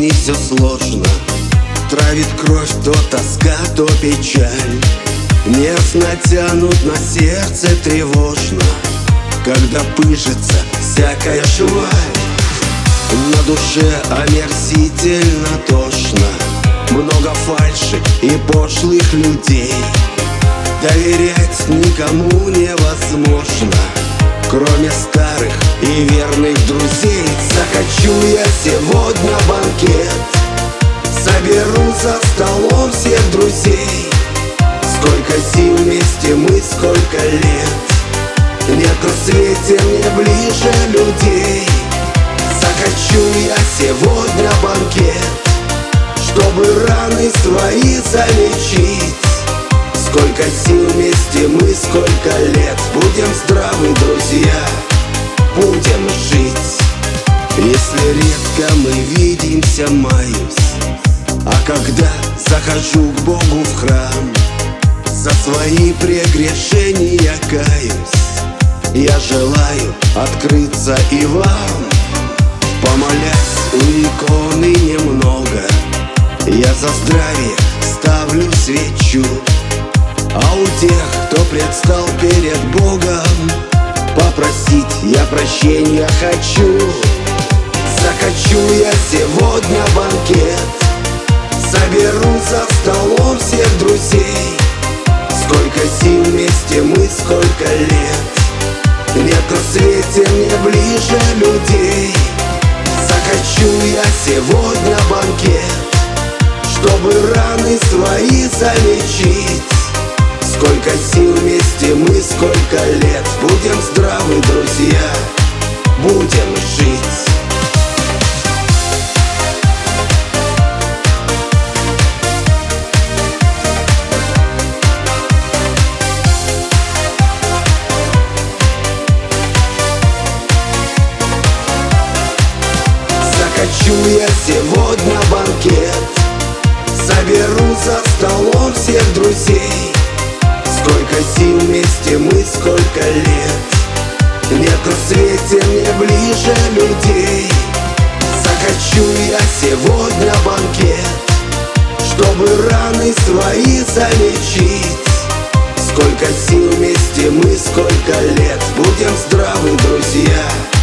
жизни все сложно. Травит кровь то тоска, то печаль. Нервно тянут на сердце тревожно, когда пыжится всякая шваль. На душе омерзительно тошно, много фальши и пошлых людей. Доверять никому невозможно, кроме старых и верных друзей. Захочу я сегодня банкет, соберу за столом всех друзей. Сколько сил вместе мы, сколько лет, нет на свете мне ближе людей. Захочу я сегодня банкет, чтобы раны свои залечить. Сколько сил вместе мы, сколько лет, будем здравы, друзья, будем жить. Если редко мы видимся, маюсь, а когда захожу к Богу в храм, за свои прегрешения каюсь. Я желаю открыться и вам. Помолясь у иконы немного, я за здравие ставлю свечу. А у тех, кто предстал перед Богом, попросить я прощения хочу. Захочу я сегодня банкет, соберу за столом всех друзей. Сколько сил вместе мы, сколько лет, нет на свете мне ближе людей. Захочу я сегодня банкет, чтобы раны свои залечить. Сколько сил вместе мы, сколько лет, будем здравы, друзья, будем жить. Захочу я сегодня банкет, соберу за столом всех друзей. Сколько сил вместе мы, сколько лет, нет на свете мне ближе людей. Захочу я сегодня банкет, чтобы раны свои залечить. Сколько сил вместе мы, сколько лет, будем здравы, друзья,